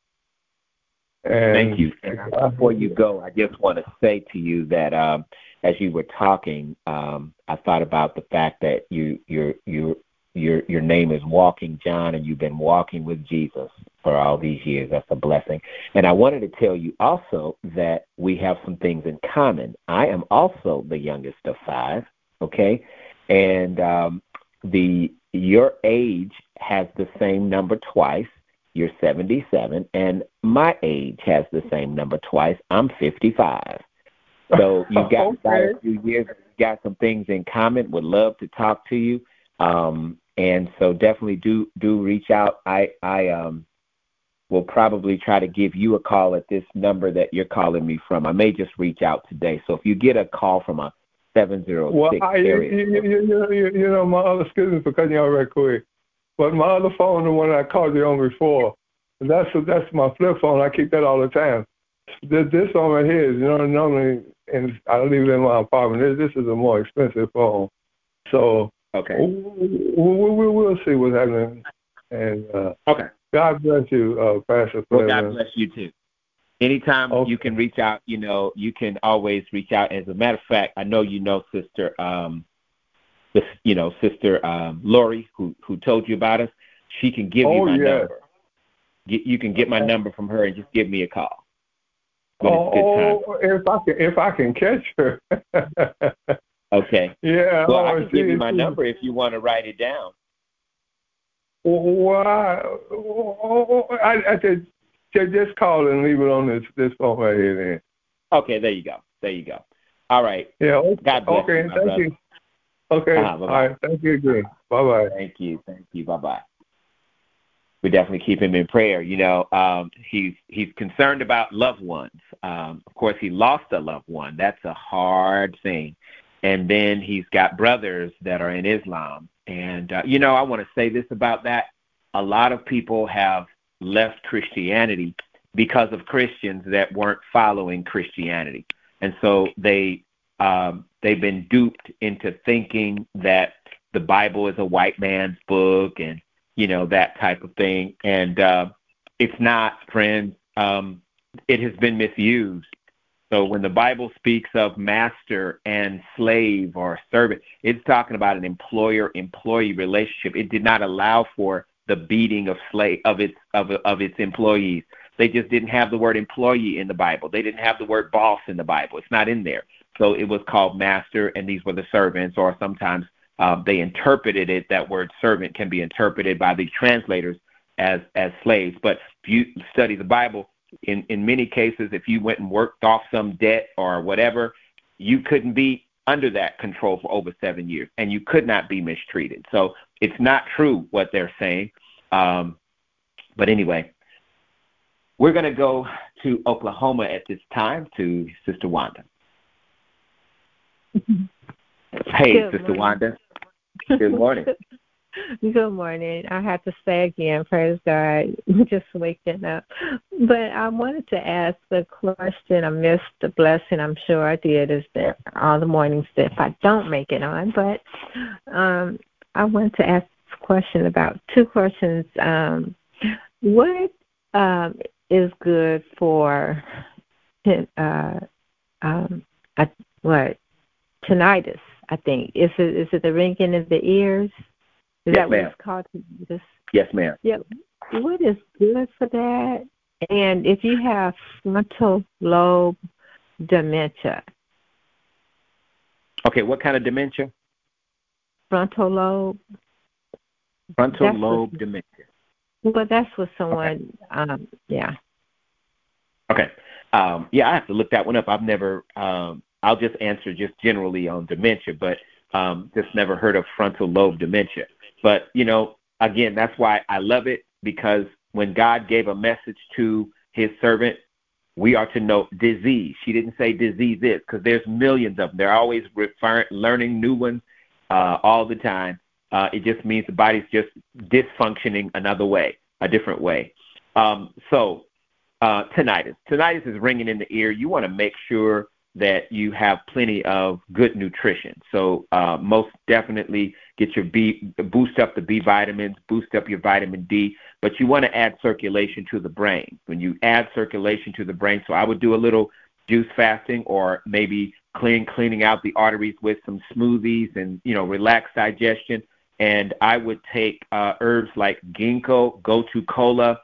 And Thank you. And before you go, I just want to say to you that um, as you were talking, um, I thought about the fact that you, your, your, your, your name is Walking John, and you've been walking with Jesus for all these years. That's a blessing. And I wanted to tell you also that we have some things in common. I am also the youngest of five. Okay, and um, the your age has the same number twice. You're seventy-seven, and my age has the same number twice. I'm fifty-five. So you've got okay. about a few years, got some things in common. Would love to talk to you, um, and so definitely do do reach out. I I um will probably try to give you a call at this number that you're calling me from. I may just reach out today. So if you get a call from a seven zero six well, I, area, you, you, you, you, you know, my other excuse me for cutting you out right quick. But my other phone, the one I called you on before, that's that's my flip phone. I keep that all the time. This, this phone right here is, you know, normally, and I leave it in my apartment. This, this is a more expensive phone. So okay, we, we, we, we'll see what's happening. And uh, okay, God bless you, uh, Pastor. Well, God bless you too. Anytime okay. you can reach out, you know, you can always reach out. As a matter of fact, I know you know Sister. Um, The, you know, Sister um, Lori, who who told you about us, she can give oh, you my yes. number. Get, you can get my number from her and just give me a call. But oh, it's good time. if I can, if I can catch her. Okay. Yeah. Well, oh, I can give you my number if you want to write it down. Why? I, I said, just call and leave it on this this phone right here. Then. Okay. There you go. There you go. All right. Yeah. Okay. God bless okay, you, my thank brother. you. Okay. Uh-huh, all right. Thank you again. Bye bye. Thank you. Thank you. Bye bye. We definitely keep him in prayer. You know, um, he's he's concerned about loved ones. Um, of course, he lost a loved one. That's a hard thing. And then he's got brothers that are in Islam. And, uh, you know, I want to say this about that. A lot of people have left Christianity because of Christians that weren't following Christianity. And so they um, they've been duped into thinking that the Bible is a white man's book and, you know, that type of thing. And uh, it's not, friends. Um, it has been misused. So when the Bible speaks of master and slave or servant, it's talking about an employer-employee relationship. It did not allow for the beating of slave of its of of its employees. They just didn't have the word employee in the Bible. They didn't have the word boss in the Bible. It's not in there. So it was called master, and these were the servants, or sometimes uh, they interpreted it. That word servant can be interpreted by the translators as as slaves. But if you study the Bible, In, in many cases, if you went and worked off some debt or whatever, you couldn't be under that control for over seven years, and you could not be mistreated. So it's not true what they're saying. Um, but anyway, we're going to go to Oklahoma at this time to Sister Wanda. Hey, Good Sister morning. Wanda. Good morning. Good morning. I have to say again, praise God, just waking up. But I wanted to ask the question. I missed the blessing. I'm sure I did. Is that all the mornings that if I don't make it on? But um, I wanted to ask this question about two questions. Um, what um, is good for uh, um, uh, what tinnitus? I think is it is it the ringing of the ears? Is Yes, that what ma'am. it's called? This? Yes, ma'am. Yeah. What is good for that? And if you have frontal lobe dementia. Okay, what kind of dementia? Frontal lobe. Frontal That's lobe what, dementia. Well, that's what someone, Okay. um, yeah. Okay. Um, yeah, I have to look that one up. I've never, um, I'll just answer just generally on dementia, but um, just never heard of frontal lobe dementia. But, you know, again, that's why I love it, because when God gave a message to his servant, we are to know disease. She didn't say diseases, because there's millions of them. They're always refer- learning new ones uh, all the time. Uh, it just means the body's just dysfunctioning another way, a different way. Um, so uh, tinnitus. Tinnitus is ringing in the ear. You want to make sure that you have plenty of good nutrition. So uh, most definitely get your B, boost up the B vitamins, boost up your vitamin D, but you want to add circulation to the brain. When you add circulation to the brain, so I would do a little juice fasting, or maybe clean, cleaning out the arteries with some smoothies and, you know, relaxed digestion. And I would take uh, herbs like ginkgo, gotu kola,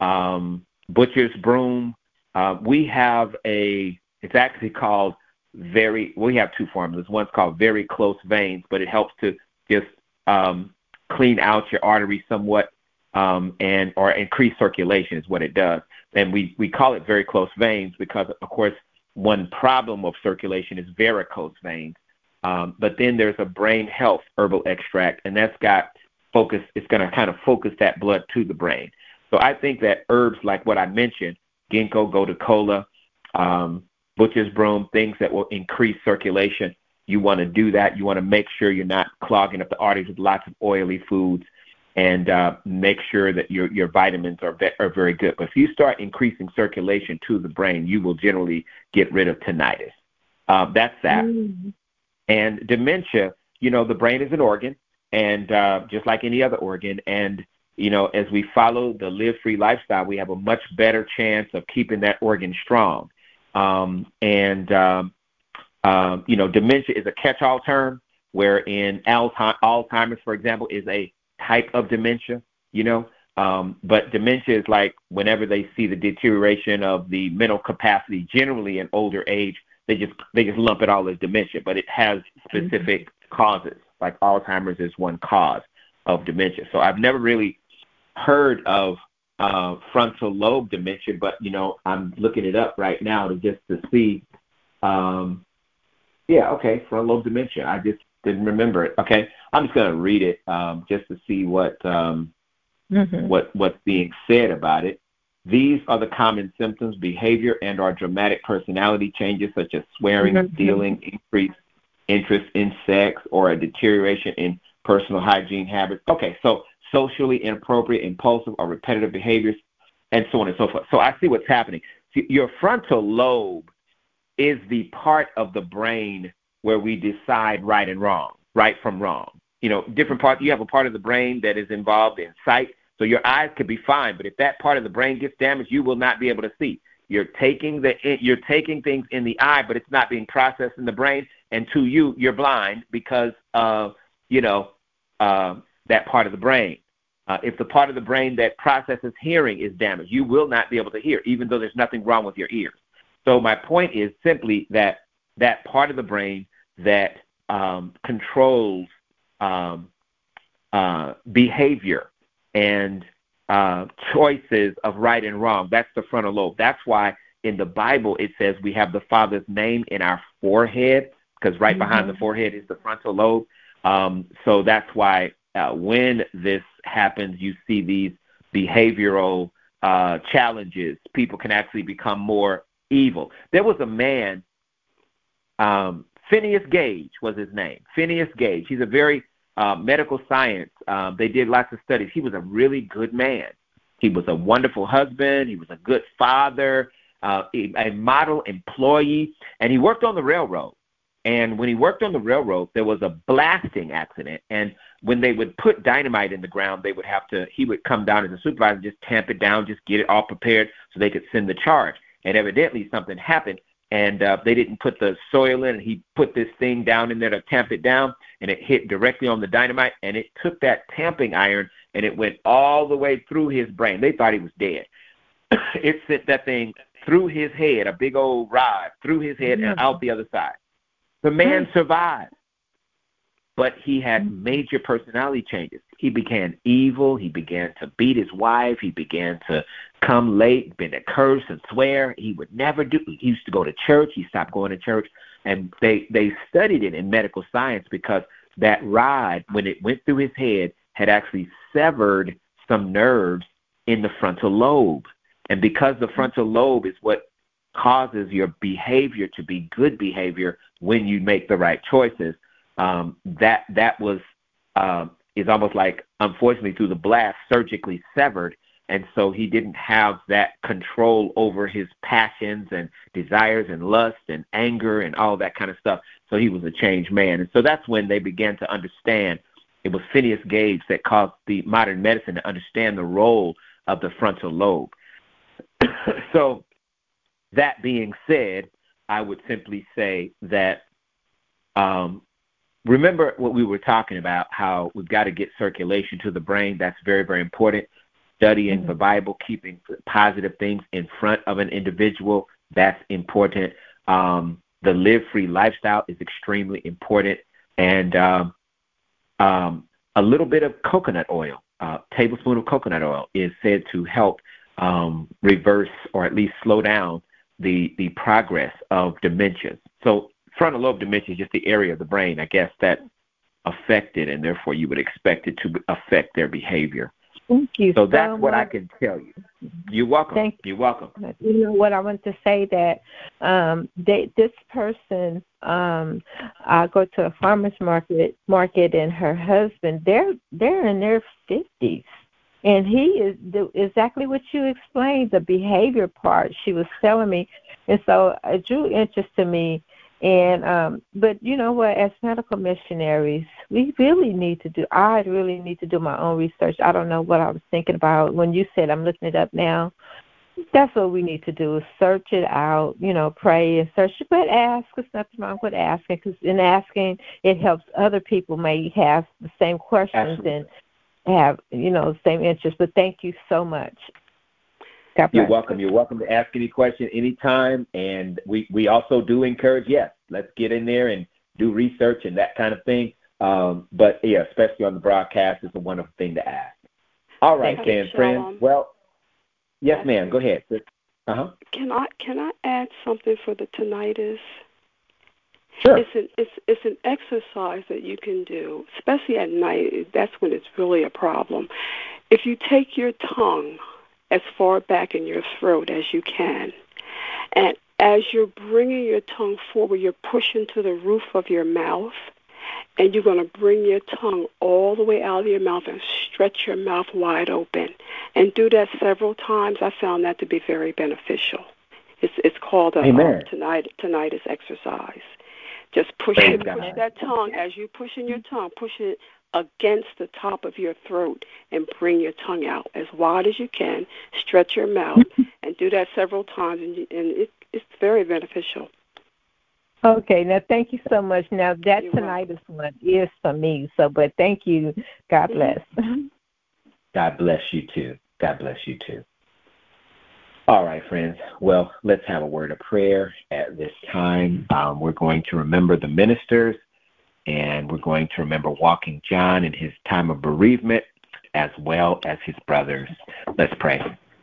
um, butcher's broom. Uh, we have a It's actually called very, we have two formulas. One's called Very Close Veins, but it helps to just um, clean out your arteries somewhat um, and or increase circulation is what it does. And we, we call it Very Close Veins because, of course, one problem of circulation is varicose veins. Um, but then there's a brain health herbal extract, and that's got focus. It's going to kind of focus that blood to the brain. So I think that herbs like what I mentioned, ginkgo, gotu kola, um, butcher's broom, things that will increase circulation, you want to do that. You want to make sure you're not clogging up the arteries with lots of oily foods, and uh, make sure that your your vitamins are, ve- are very good. But if you start increasing circulation to the brain, you will generally get rid of tinnitus. Uh, that's that. Mm-hmm. And dementia, you know, the brain is an organ, and uh, just like any other organ. And, you know, as we follow the live-free lifestyle, we have a much better chance of keeping that organ strong. Um, and, um, uh, you know, dementia is a catch-all term, wherein Alzheimer's, for example, is a type of dementia, you know. Um, but dementia is like whenever they see the deterioration of the mental capacity, generally in older age, they just they just lump it all as dementia, but it has specific mm-hmm. causes. Like Alzheimer's is one cause of dementia. So I've never really heard of uh, frontal lobe dementia, but you know I'm looking it up right now to just to see. Um, yeah, okay, frontal lobe dementia. I just didn't remember it. Okay, I'm just going to read it um, just to see what um, mm-hmm. what what's being said about it. These are the common symptoms: behavior and or dramatic personality changes such as swearing, mm-hmm. stealing, increased interest in sex, or a deterioration in personal hygiene habits. Okay, so socially inappropriate, impulsive, or repetitive behaviors, and so on and so forth. So I see what's happening. See, your frontal lobe is the part of the brain where we decide right and wrong, right from wrong. You know, different parts. You have a part of the brain that is involved in sight. So your eyes could be fine, but if that part of the brain gets damaged, you will not be able to see. you're taking the you're taking things in the eye, but it's not being processed in the brain. And to you, you're blind because of, you know, uh, that part of the brain. Uh, if the part of the brain that processes hearing is damaged, you will not be able to hear, even though there's nothing wrong with your ears. So my point is simply that that part of the brain that um, controls um, uh, behavior and uh, choices of right and wrong, that's the frontal lobe. That's why in the Bible it says we have the Father's name in our forehead, because right mm-hmm. behind the forehead is the frontal lobe. Um, so that's why uh, when this happens, you see these behavioral uh, challenges. People can actually become more evil. There was a man, um, Phineas Gage was his name. Phineas Gage. He's a very uh, medical science. Um, they did lots of studies. He was a really good man. He was a wonderful husband. He was a good father, uh, a, a model employee, and he worked on the railroad. And when he worked on the railroad, there was a blasting accident. And when they would put dynamite in the ground, they would have to, he would come down as a supervisor and just tamp it down, just get it all prepared so they could send the charge. And evidently something happened, and uh, they didn't put the soil in, and he put this thing down in there to tamp it down, and it hit directly on the dynamite, and it took that tamping iron, and it went all the way through his brain. They thought he was dead. It sent that thing through his head, a big old rod, through his head yeah. and out the other side. The man survived, but he had major personality changes. He began evil. He began to beat his wife. He began to come late, began to curse and swear. He would never do. He used to go to church. He stopped going to church. And they, they studied it in medical science because that rod, when it went through his head, had actually severed some nerves in the frontal lobe. And because the frontal lobe is what causes your behavior to be good behavior when you make the right choices, um, that that was um, is almost like, unfortunately, through the blast, surgically severed. And so he didn't have that control over his passions and desires and lust and anger and all that kind of stuff. So he was a changed man. And so that's when they began to understand. It was Phineas Gage that caused the modern medicine to understand the role of the frontal lobe. So that being said, I would simply say that um, remember what we were talking about, how we've got to get circulation to the brain. That's very, very important. Studying mm-hmm. the Bible, keeping positive things in front of an individual, that's important. Um, the live-free lifestyle is extremely important. And um, um, a little bit of coconut oil, a tablespoon of coconut oil is said to help um, reverse or at least slow down the the progress of dementia. So frontal lobe dementia is just the area of the brain, I guess, that's affected, and therefore you would expect it to affect their behavior. Thank you. So that's so what much. I can tell you. You're welcome. Thank You're welcome. You know what I want to say that um, they, this person, um, I go to a farmer's market, market, and her husband, they're they're in their fifties. And he is the, exactly what you explained, the behavior part she was telling me. And so it drew interest to me. And um, but you know what, as medical missionaries, we really need to do, I really need to do my own research. I don't know what I was thinking about when you said I'm looking it up now. That's what we need to do, is search it out, you know, pray and search it, but ask. There's nothing wrong with asking, because in asking, it helps other people may have the same questions Absolutely. and have, you know, the same interest. But thank you so much. God bless. You're welcome. You're welcome to ask any question anytime. And we, we also do encourage, yes, let's get in there and do research and that kind of thing. Um, but, yeah, especially on the broadcast, it's a wonderful thing to ask. All right, then, friends. Well, yes, ma'am. Go ahead. Uh-huh. Can I, can I add something for the tinnitus? Sure. It's an, it's, it's an exercise that you can do, especially at night. That's when it's really a problem. If you take your tongue as far back in your throat as you can, and as you're bringing your tongue forward, you're pushing to the roof of your mouth, and you're going to bring your tongue all the way out of your mouth and stretch your mouth wide open. And do that several times. I found that to be very beneficial. It's, it's called a um, tinnitus, tinnitus exercise. Just push it, push that tongue. As you push in your tongue, push it against the top of your throat and bring your tongue out as wide as you can. Stretch your mouth and and do that several times, and, you, and it, it's very beneficial. Okay, now thank you so much. Now that You're tinnitus one is for me, so but thank you. God bless. God bless you too. God bless you too. All right, friends. Well, let's have a word of prayer at this time. Um, we're going to remember the ministers, and we're going to remember Walking John in his time of bereavement, as well as his brothers. Let's pray.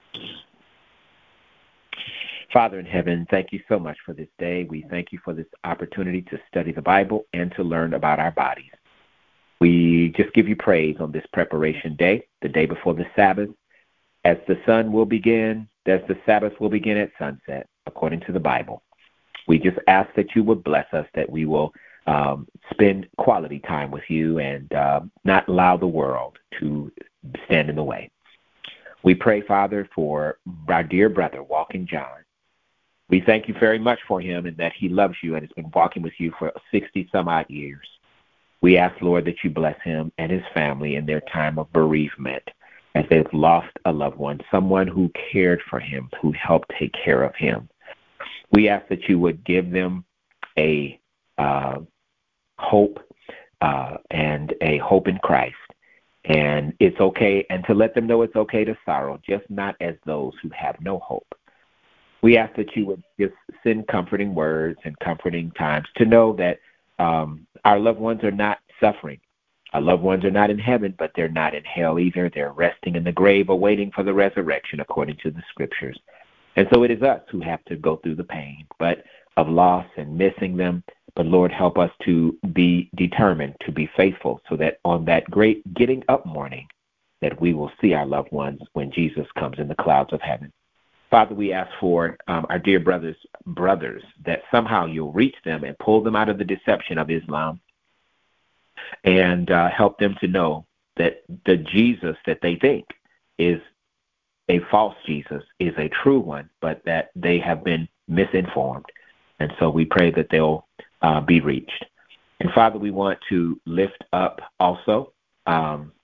Father in heaven, thank you so much for this day. We thank you for this opportunity to study the Bible and to learn about our bodies. We just give you praise on this preparation day, the day before the Sabbath, as the sun will begin, as the Sabbath will begin at sunset, according to the Bible. We just ask that you would bless us, that we will um, spend quality time with you and uh, not allow the world to stand in the way. We pray, Father, for our dear brother, Walking John. We thank you very much for him and that he loves you and has been walking with you for sixty some odd years. We ask, Lord, that you bless him and his family in their time of bereavement as they've lost a loved one, someone who cared for him, who helped take care of him. We ask that you would give them a uh, hope uh, and a hope in Christ. And it's okay, and to let them know it's okay to sorrow, just not as those who have no hope. We ask that you would just send comforting words and comforting times to know that um, our loved ones are not suffering. Our loved ones are not in heaven, but they're not in hell either. They're resting in the grave, awaiting for the resurrection, according to the Scriptures. And so it is us who have to go through the pain, but of loss and missing them. But, Lord, help us to be determined, to be faithful, so that on that great getting up morning, that we will see our loved ones when Jesus comes in the clouds of heaven. Father, we ask for um, our dear brothers, brothers, that somehow you'll reach them and pull them out of the deception of Islam and uh, help them to know that the Jesus that they think is a false Jesus is a true one, but that they have been misinformed. And so we pray that they'll uh, be reached. And Father, we want to lift up also um,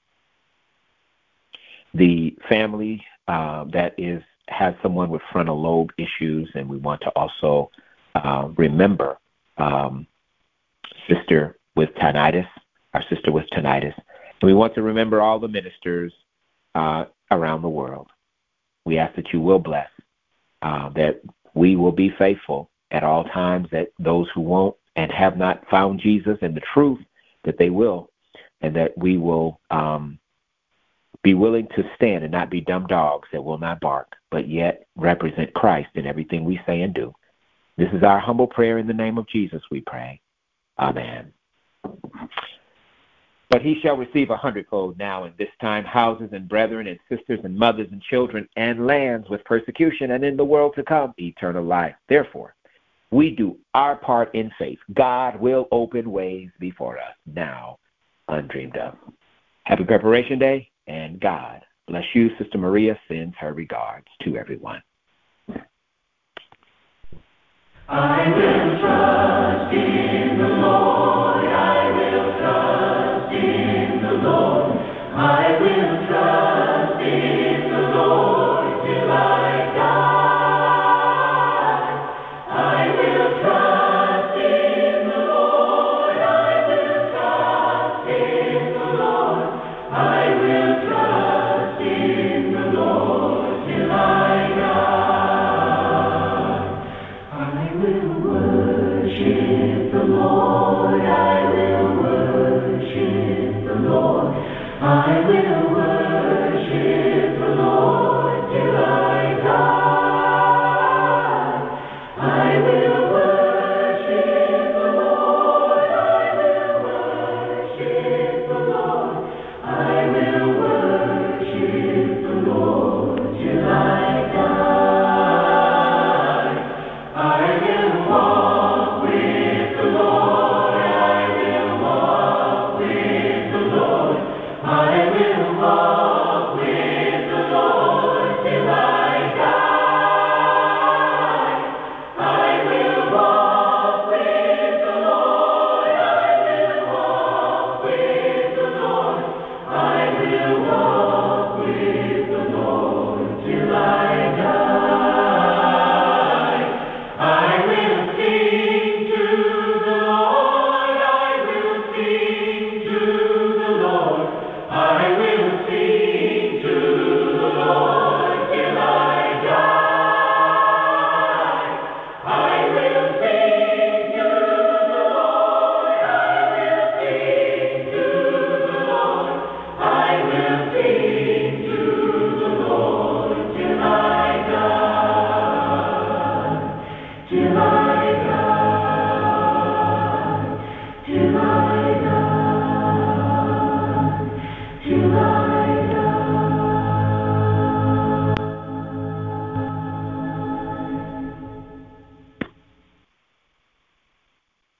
the family uh, that is has someone with frontal lobe issues, and we want to also uh, remember um, sister with tinnitus, our sister with tinnitus. And we want to remember all the ministers uh, around the world. We ask that you will bless, uh, that we will be faithful at all times, that those who won't and have not found Jesus and the truth, that they will, and that we will um, be willing to stand and not be dumb dogs that will not bark, but yet represent Christ in everything we say and do. This is our humble prayer in the name of Jesus, we pray. Amen. But he shall receive a hundredfold now in this time houses and brethren and sisters and mothers and children and lands with persecution, and in the world to come eternal life. Therefore, we do our part in faith. God will open ways before us now undreamed of. Happy Preparation Day, and God bless you. Sister Maria sends her regards to everyone. I will trust in